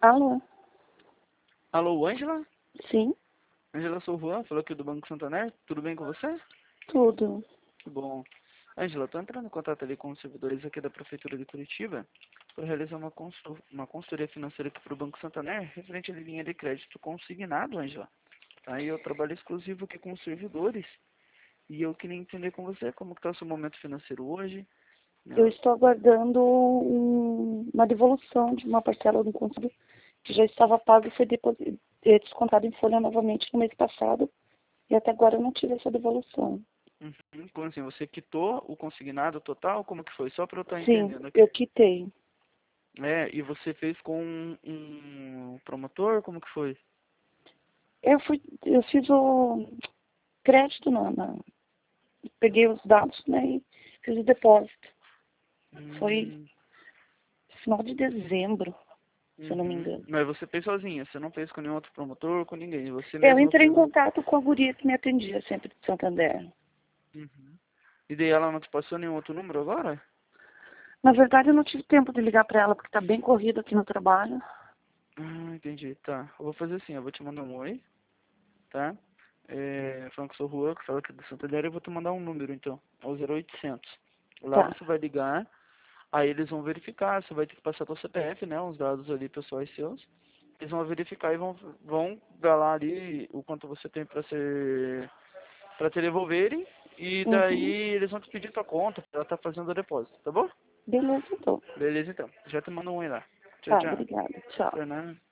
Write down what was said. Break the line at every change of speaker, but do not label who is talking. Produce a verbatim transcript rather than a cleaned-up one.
Alô?
Alô, Ângela?
Sim,
Ângela, sou o Juan, falou aqui do Banco Santander. Tudo bem com você?
tudo.
Que bom. Ângela, estou entrando em contato ali com os servidores aqui da Prefeitura de Curitiba para realizar uma, consul uma consultoria financeira aqui para o Banco Santander, referente à linha de crédito consignado, Ângela. Aí eu trabalho exclusivo aqui com os servidores e eu queria entender com você como está o seu momento financeiro hoje. Né?
Eu estou aguardando um- uma devolução de uma parcela do consumo que já estava pago e foi deposi- eh, descontado em folha novamente no mês passado. E até agora eu não tive essa devolução.
Uhum. Como assim, você quitou o consignado total? Como que foi? Só para eu estar
Sim,
entendendo aqui.
eu quitei.
É, e você fez com um, um promotor? Como que foi?
Eu fui, eu fiz o crédito na, na- peguei os dados, né, e fiz o depósito. Foi
Hum,
final de dezembro, se eu não me
uhum.
engano.
Mas você fez sozinha, você não fez com nenhum outro promotor, com ninguém, você
Eu
mesma
entrei em
pegou.
contato com a guria que me atendia sempre de Santander.
Uhum. E daí ela não te passou nenhum outro número agora?
Na verdade, eu não tive tempo de ligar para ela, porque está bem corrido aqui no trabalho.
Ah, entendi, tá. Eu vou fazer assim, eu vou te mandar um oi, tá? É, falando que sou o Juan, que fala aqui do Santander, eu vou te mandar um número então, é o zero oitocentos. Lá
Tá,
você vai ligar, aí eles vão verificar, você vai ter que passar teu C P F, né, os dados ali pessoais seus. Eles vão verificar e vão, vão ver lá ali o quanto você tem para ser, para te devolverem. E daí
uhum.
eles vão te pedir tua conta pra ela estar fazendo o depósito, tá bom?
Beleza, então.
Beleza então. Já te mando um aí lá. Tchau,
Tá,
tchau.
obrigada. Tchau.
Por nada.